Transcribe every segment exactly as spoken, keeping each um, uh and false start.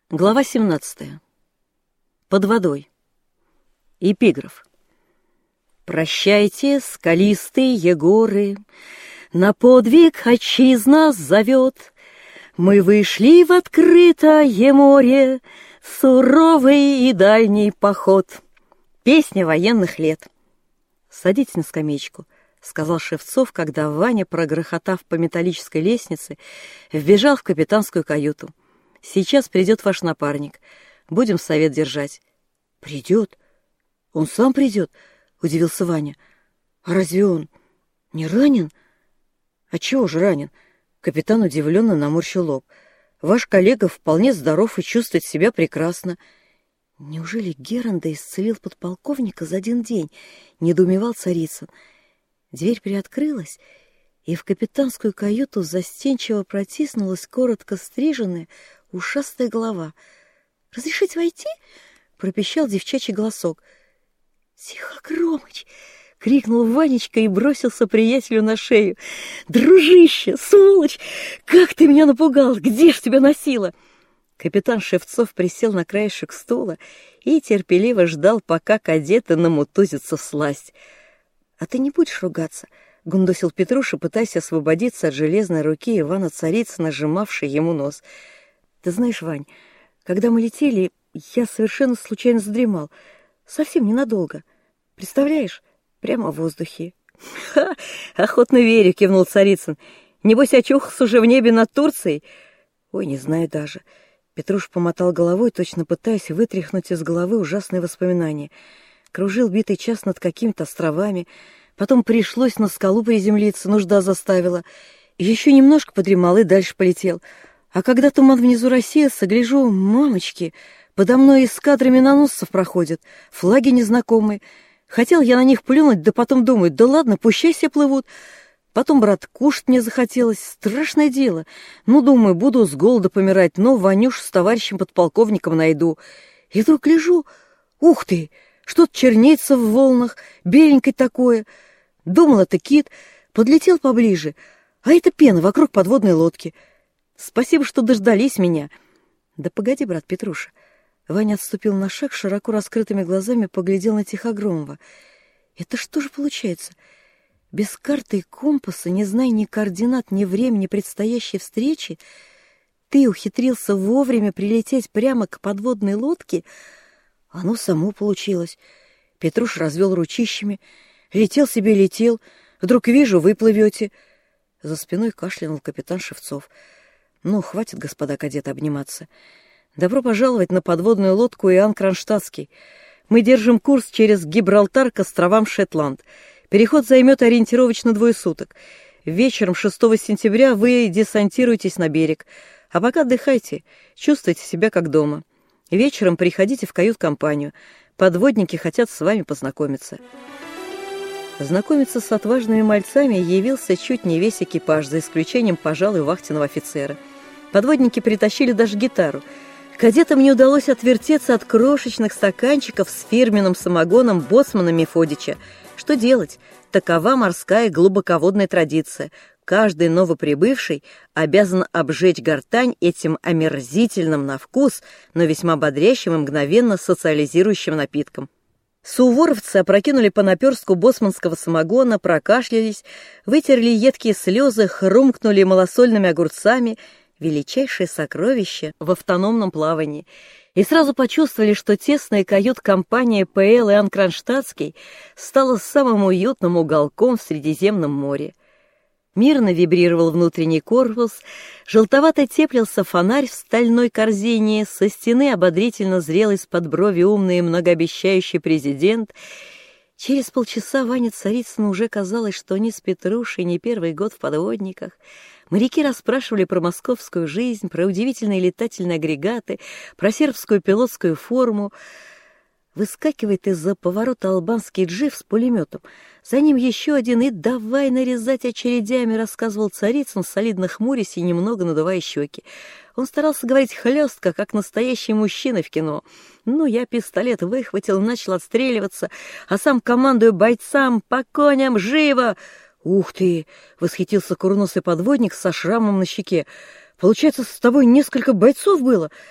Глава семнадцатая. Под водой. Эпиграф. Прощайте, скалистые горы, на подвиг отчизна зовет. Мы вышли в открытое море, суровый и дальний поход. Песня военных лет. Садитесь на скамеечку, — сказал Шевцов, когда Ваня, прогрохотав по металлической лестнице, вбежал в капитанскую каюту. Сейчас придет ваш напарник. Будем совет держать. Придет? Он сам придет? Удивился Ваня. А разве он не ранен? А чего же ранен? Капитан удивленно наморщил лоб. Ваш коллега вполне здоров и чувствует себя прекрасно. Неужели Геранда исцелил подполковника за один день? Недоумевал Царицын. Дверь приоткрылась, и в капитанскую каюту застенчиво протиснулась коротко стриженная ушастая голова. «Разрешите войти?» — пропищал девчачий голосок. «Тихо, Громыч!» — крикнул Ванечка и бросился приятелю на шею. «Дружище, сволочь! Как ты меня напугал! Где ж тебя носило?» Капитан Шевцов присел на краешек стула и терпеливо ждал, пока кадеты намутузятся всласть. «А ты не будешь ругаться?» — гундосил Петруша, пытаясь освободиться от железной руки Ивана Царицына, сжимавшей ему нос. «Ты знаешь, Вань, когда мы летели, я совершенно случайно задремал. Совсем ненадолго. Представляешь? Прямо в воздухе». «Ха! Охотно верю», — кивнул Царицын. «Небось, очухался уже в небе над Турцией?» «Ой, не знаю даже». Петруш помотал головой, точно пытаясь вытряхнуть из головы ужасные воспоминания. Кружил битый час над какими-то островами. Потом пришлось на скалу приземлиться, нужда заставила. Еще немножко подремал и дальше полетел. А когда туман внизу рассеялся, гляжу, мамочки, подо мной эскадра миноносцев проходит, флаги незнакомые. Хотел я на них плюнуть, да потом думаю, да ладно, пущай себе плывут. Потом, брат, кушать мне захотелось, страшное дело. Ну, думаю, буду с голода помирать, но Ванюш с товарищем подполковником найду. И вдруг гляжу, ух ты, что-то чернеется в волнах, беленькое такое. Думал, это кит, подлетел поближе, а это пена вокруг подводной лодки. Спасибо, что дождались меня. Да погоди, брат Петруша. Ваня отступил на шаг, широко раскрытыми глазами поглядел на Тихогромова. Это что же получается? Без карты и компаса, не зная ни координат, ни времени предстоящей встречи, ты ухитрился вовремя прилететь прямо к подводной лодке? Оно само получилось. Петруш развел ручищами. Летел себе, летел. Вдруг вижу, вы плывете. За спиной кашлянул капитан Шевцов. Ну, хватит, господа кадеты, обниматься. Добро пожаловать на подводную лодку Иоанн Кронштадтский. Мы держим курс через Гибралтар к островам Шетланд. Переход займет ориентировочно двое суток. Вечером шестого сентября вы десантируетесь на берег. А пока отдыхайте, чувствуйте себя как дома. Вечером приходите в кают-компанию. Подводники хотят с вами познакомиться». Знакомиться с отважными мальцами явился чуть не весь экипаж, за исключением, пожалуй, вахтенного офицера. Подводники притащили даже гитару. Кадетам не удалось отвертеться от крошечных стаканчиков с фирменным самогоном боцмана Мефодича. Что делать? Такова морская глубоководная традиция. Каждый новоприбывший обязан обжечь гортань этим омерзительным на вкус, но весьма бодрящим и мгновенно социализирующим напитком. Суворовцы опрокинули по наперстку боцманского самогона, прокашлялись, вытерли едкие слезы, хрумкнули малосольными огурцами, величайшее сокровище в автономном плавании, и сразу почувствовали, что тесная кают-компания Пэ Эл Иоанн Кронштадтский стала самым уютным уголком в Средиземном море. Мирно вибрировал внутренний корпус, желтовато теплился фонарь в стальной корзине, со стены ободрительно зрел из-под брови умный и многообещающий президент. Через полчаса Ване Царицыну уже казалось, что они с Петрушей не первый год в подводниках. Моряки расспрашивали про московскую жизнь, про удивительные летательные агрегаты, про сербскую пилотскую форму. Выскакивает из-за поворота албанский джип с пулеметом. За ним еще один, и давай нарезать очередями, рассказывал Царицын, солидно хмурясь и немного надувая щеки. Он старался говорить хлестко, как настоящий мужчина в кино. Ну, я пистолет выхватил, начал отстреливаться, а сам командую бойцам: «По коням, живо!» «Ух ты!» — восхитился курносый подводник со шрамом на щеке. «Получается, с тобой несколько бойцов было?»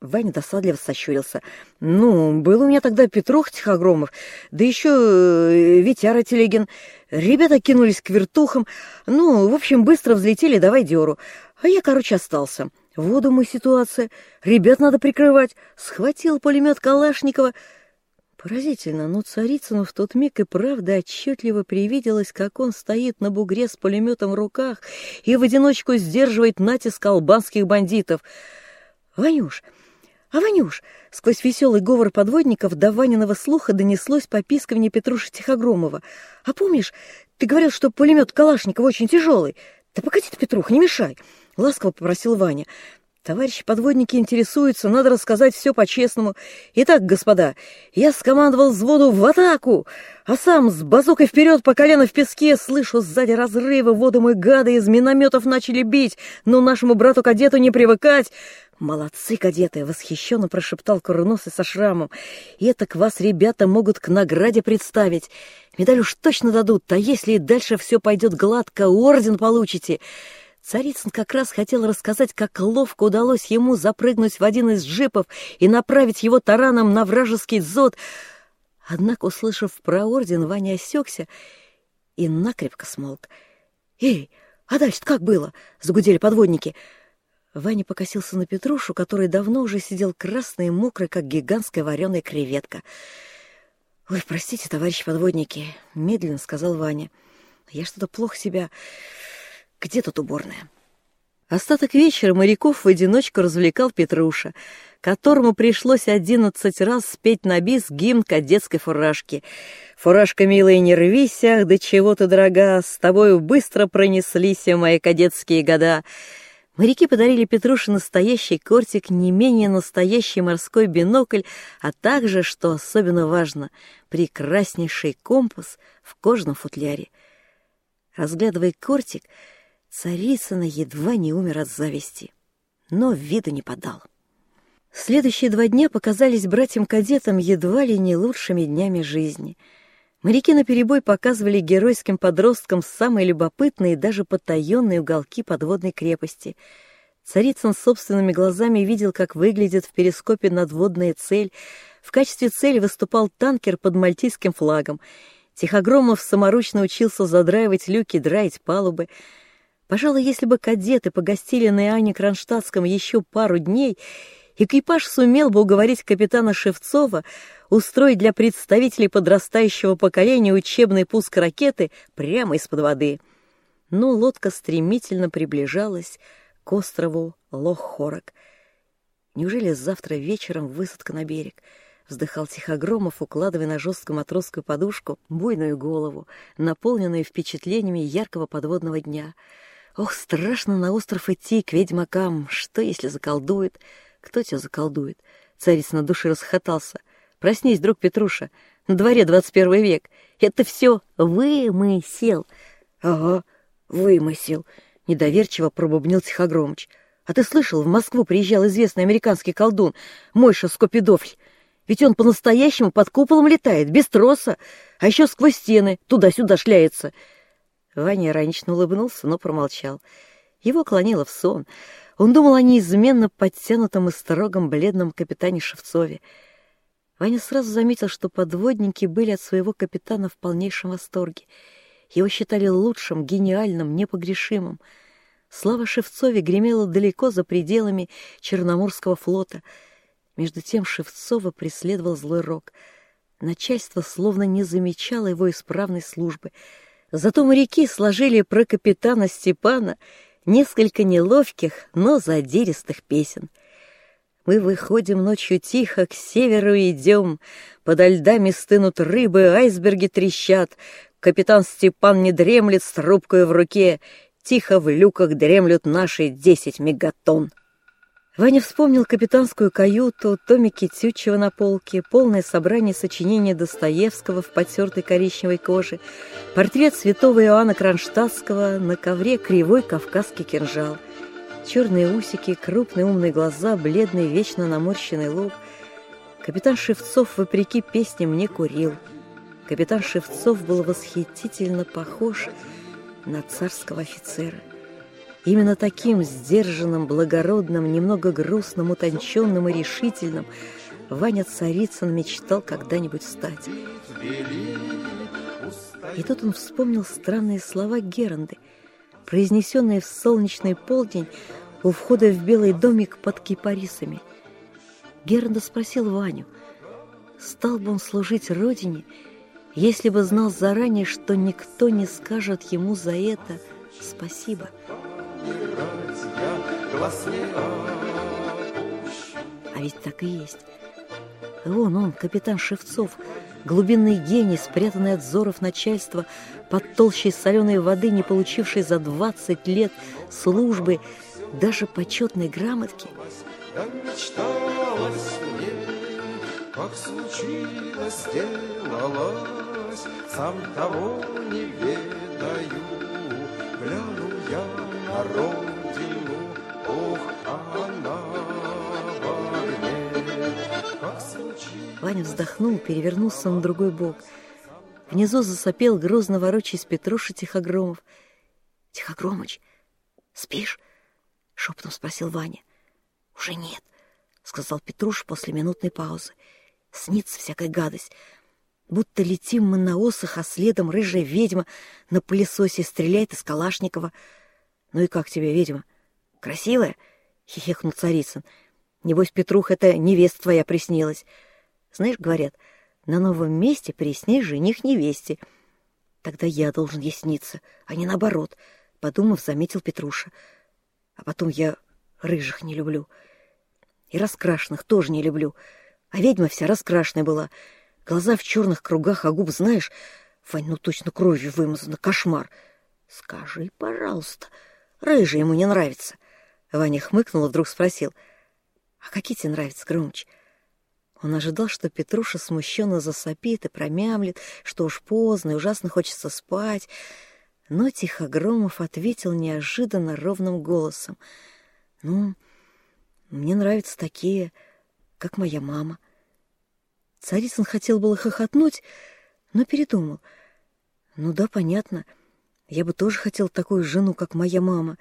Ваня досадливо сощурился. «Ну, был у меня тогда Петрух Тихогромов, да еще э, Витяра Телегин. Ребята кинулись к вертухам. Ну, в общем, быстро взлетели, давай дёру. А я, короче, остался. Вот, думаю, ситуация. Ребят надо прикрывать. Схватил пулемет Калашникова». Поразительно, но Царицыну в тот миг и правда отчетливо привиделось, как он стоит на бугре с пулеметом в руках и в одиночку сдерживает натиск албанских бандитов. «Ванюш! А, Ванюш!» Сквозь веселый говор подводников до Ваниного слуха донеслось попискивание Петруши Тихогромова. «А помнишь, ты говорил, что пулемет Калашникова очень тяжелый? Да погоди ты, Петрух, не мешай!» — ласково попросил Ваня. «Товарищи подводники интересуются, надо рассказать все по-честному. Итак, господа, я скомандовал взводу в атаку, а сам с базукой вперед по колено в песке, слышу сзади разрывы, воду мы гады из минометов начали бить, но нашему брату-кадету не привыкать». «Молодцы, кадеты!» — восхищенно прошептал курносый со шрамом. «И это к вас ребята могут к награде представить. Медаль уж точно дадут, а если и дальше все пойдет гладко, орден получите». Царицын как раз хотел рассказать, как ловко удалось ему запрыгнуть в один из джипов и направить его тараном на вражеский дзот. Однако, услышав про орден, Ваня осекся и накрепко смолк. «Эй, а дальше-то как было?» — загудели подводники. Ваня покосился на Петрушу, который давно уже сидел красный и мокрый, как гигантская вареная креветка. «Ой, простите, товарищи подводники», — медленно сказал Ваня. «Я что-то плохо себя... Где тут уборная?» Остаток вечера моряков в одиночку развлекал Петруша, которому пришлось одиннадцать раз спеть на бис гимн кадетской фуражки. «Фуражка, милая, не рвись, ах, до чего ты дорога, с тобою быстро пронеслись мои кадетские года». Моряки подарили Петруше настоящий кортик, не менее настоящий морской бинокль, а также, что особенно важно, прекраснейший компас в кожаном футляре. Разглядывая кортик, Царицын едва не умер от зависти, но виду не подал. Следующие два дня показались братьям-кадетам едва ли не лучшими днями жизни. Моряки наперебой показывали геройским подросткам самые любопытные и даже потаенные уголки подводной крепости. Царицын собственными глазами видел, как выглядит в перископе надводная цель. В качестве цели выступал танкер под мальтийским флагом. Тихогромов саморучно учился задраивать люки, драить палубы. Пожалуй, если бы кадеты погостили на Иоанне Кронштадтском еще пару дней, экипаж сумел бы уговорить капитана Шевцова устроить для представителей подрастающего поколения учебный пуск ракеты прямо из-под воды. Но лодка стремительно приближалась к острову Лох-Хорек. «Неужели завтра вечером высадка на берег?» — вздыхал Тихогромов, укладывая на жесткую матросскую подушку буйную голову, наполненную впечатлениями яркого подводного дня. «Ох, страшно на остров идти, к ведьмакам! Что, если заколдует?» «Кто тебя заколдует?» Царицын на душе расхохотался. «Проснись, друг Петруша, на дворе двадцать первый век. Это все вымысел». «Ага, вымысел», — недоверчиво пробубнил Тихогромыч. «А ты слышал, в Москву приезжал известный американский колдун Мойша Скопидофль? Ведь он по-настоящему под куполом летает, без троса, а еще сквозь стены туда-сюда шляется». Ваня иронично улыбнулся, но промолчал. Его клонило в сон. Он думал о неизменно подтянутом и строгом бледном капитане Шевцове. Ваня сразу заметил, что подводники были от своего капитана в полнейшем восторге. Его считали лучшим, гениальным, непогрешимым. Слава Шевцове гремела далеко за пределами Черноморского флота. Между тем Шевцова преследовал злой рок. Начальство словно не замечало его исправной службы. Зато моряки сложили про капитана Степана несколько неловких, но задиристых песен. «Мы выходим ночью тихо, к северу идем, подо льдами стынут рыбы, айсберги трещат, капитан Степан не дремлет с трубкой в руке, тихо в люках дремлют наши десять мегатонн». Ваня вспомнил капитанскую каюту, томики Тютчева на полке, полное собрание сочинений Достоевского в потертой коричневой коже, портрет святого Иоанна Кронштадтского, на ковре кривой кавказский кинжал, черные усики, крупные умные глаза, бледный вечно наморщенный лоб. Капитан Шевцов, вопреки песням, не курил. Капитан Шевцов был восхитительно похож на царского офицера. Именно таким сдержанным, благородным, немного грустным, утонченным и решительным Ваня Царицын мечтал когда-нибудь стать. И тут он вспомнил странные слова Геранды, произнесенные в солнечный полдень у входа в белый домик под кипарисами. Геранда спросил Ваню, стал бы он служить родине, если бы знал заранее, что никто не скажет ему за это спасибо. А ведь так и есть. Вон он, капитан Шевцов, глубинный гений, спрятанный от взоров начальства под толщей соленой воды, не получивший за двадцать лет службы даже почетной грамотки. Да мечталось мне, как случилось, сделалось, сам того не ведаю, гляну я на родину, ох, она в огне, как случилось. Ваня вздохнул, перевернулся на другой бок. Внизу засопел, грозно ворочаясь, Петруша Тихогромов. — Тихогромыч, спишь? — шепотом спросил Ваня. — Уже нет, — сказал Петруш после минутной паузы. — Снится всякая гадость. Будто летим мы на осах, а следом рыжая ведьма на пылесосе стреляет из Калашникова. — Ну и как тебе, ведьма? Красивая? — хихикнул Царицын. — Небось, Петрух, это невеста твоя приснилась. Знаешь, говорят, на новом месте приснись жених невесте. Тогда я должен ей сниться, а не наоборот, — подумав, заметил Петруша. А потом я рыжих не люблю. И раскрашенных тоже не люблю. А ведьма вся раскрашенная была. Глаза в черных кругах, а губ, знаешь, Вань, ну точно кровью вымазана. Кошмар. Скажи, пожалуйста, рыжий ему не нравится. Ваня хмыкнул и вдруг спросил. А какие тебе нравятся, Громыч? Он ожидал, что Петруша смущенно засопит и промямлит, что уж поздно и ужасно хочется спать. Но Тихогромов ответил неожиданно ровным голосом. Ну, мне нравятся такие, как моя мама. Царицын хотел было хохотнуть, но передумал. Ну да, понятно, я бы тоже хотел такую жену, как моя мама.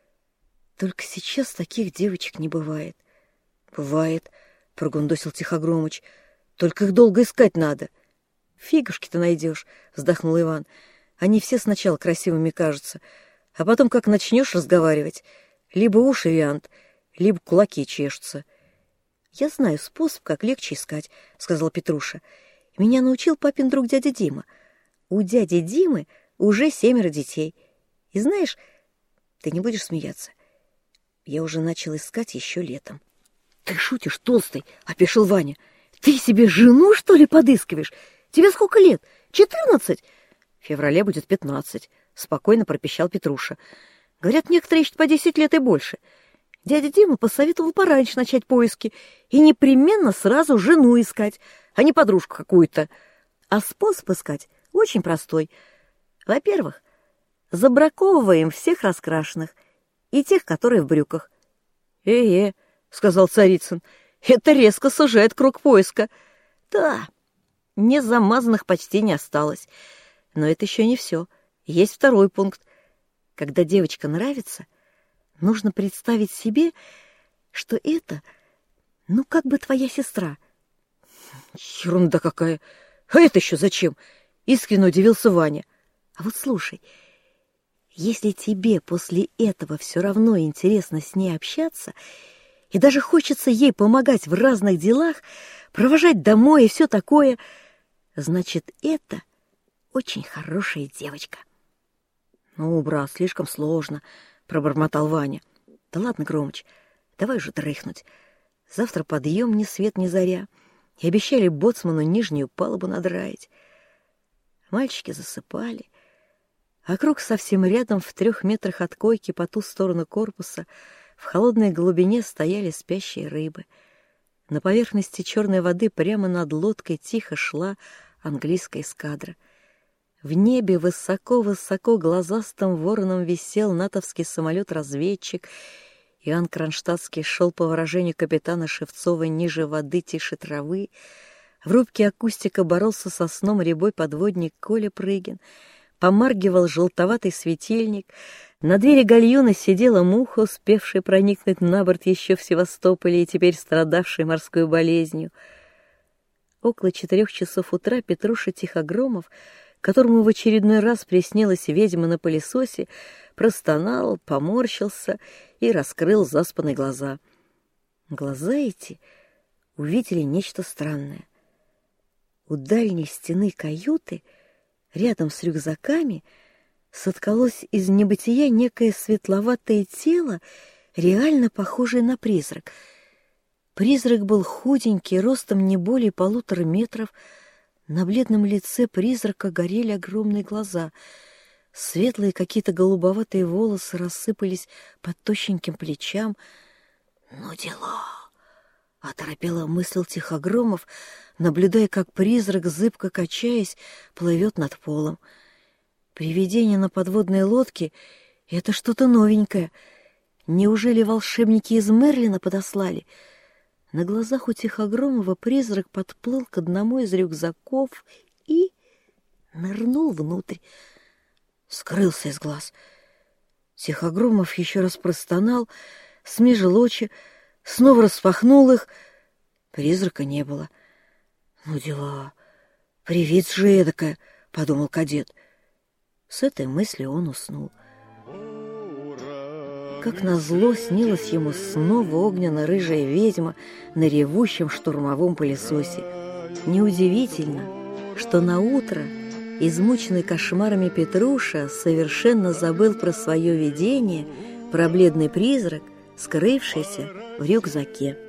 Только сейчас таких девочек не бывает. Бывает, прогундосил Тихогромыч, только их долго искать надо. Фигушки-то найдешь, вздохнул Иван. Они все сначала красивыми кажутся, а потом, как начнешь разговаривать, либо уши вянут, либо кулаки чешутся. — Я знаю способ, как легче искать, — сказал Петруша. — Меня научил папин друг дядя Дима. У дяди Димы уже семеро детей. И знаешь, ты не будешь смеяться. Я уже начал искать еще летом. — Ты шутишь, толстый, — опешил Ваня. — Ты себе жену, что ли, подыскиваешь? Тебе сколько лет? Четырнадцать? — В феврале будет пятнадцать, — спокойно пропищал Петруша. — Говорят, некоторые ищут по десять лет и больше. Дядя Дима посоветовал пораньше начать поиски и непременно сразу жену искать, а не подружку какую-то. А способ искать очень простой. Во-первых, забраковываем всех раскрашенных и тех, которые в брюках. «Э-э», — сказал Царицын, — «это резко сужает круг поиска». «Да, незамазанных почти не осталось. Но это еще не все. Есть второй пункт. Когда девочка нравится, нужно представить себе, что это, ну, как бы твоя сестра». «Ерунда какая! А это еще зачем?» — искренне удивился Ваня. «А вот слушай, если тебе после этого все равно интересно с ней общаться, и даже хочется ей помогать в разных делах, провожать домой и все такое, значит, это очень хорошая девочка». «Ну, брат, слишком сложно», — пробормотал Ваня. «Да ладно, Громыч, давай уже дрыхнуть. Завтра подъем ни свет ни заря, и обещали боцману нижнюю палубу надраить». Мальчики засыпали. Вокруг совсем рядом, в трех метрах от койки по ту сторону корпуса, в холодной глубине стояли спящие рыбы. На поверхности черной воды прямо над лодкой тихо шла английская эскадра. В небе высоко-высоко глазастым вороном висел натовский самолет-разведчик. Иоанн Кронштадтский шел, по выражению капитана Шевцова, ниже воды, тише травы. В рубке акустика боролся со сном рябой подводник Коля Прыгин. Помаргивал желтоватый светильник. На двери гальюна сидела муха, успевшая проникнуть на борт еще в Севастополе и теперь страдавшая морской болезнью. Около четырех часов утра Петруша Тихогромов, которому в очередной раз приснилась ведьма на пылесосе, простонал, поморщился и раскрыл заспанные глаза. Глаза эти увидели нечто странное. У дальней стены каюты, рядом с рюкзаками, соткалось из небытия некое светловатое тело, реально похожее на призрак. Призрак был худенький, ростом не более полутора метров. На бледном лице призрака горели огромные глаза. Светлые какие-то голубоватые волосы рассыпались под тощеньким плечам. «Ну дела!» — оторопело мыслил Тихогромов, наблюдая, как призрак, зыбко качаясь, плывет над полом. Привидение на подводной лодке — это что-то новенькое. Неужели волшебники из Мерлина подослали? На глазах у Тихогромова призрак подплыл к одному из рюкзаков и нырнул внутрь. Скрылся из глаз. Тихогромов еще раз простонал, смежил очи, снова распахнул их. Призрака не было. «Ну дела, привид же эдакая», — подумал кадет. С этой мыслью он уснул. Как назло снилась ему снова огненно-рыжая ведьма на ревущем штурмовом пылесосе. Неудивительно, что наутро измученный кошмарами Петруша совершенно забыл про свое видение, про бледный призрак, скрывшийся в рюкзаке.